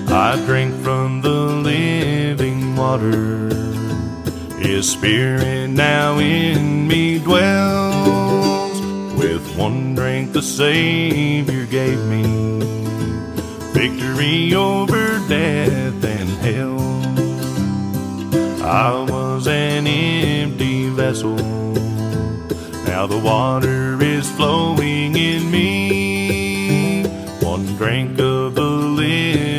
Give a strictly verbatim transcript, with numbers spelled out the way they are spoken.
I drink from the living water. His spirit now in me dwells. With one drink the Savior gave me victory over death and hell. I was an empty vessel, now the water is flowing in me. One drink of the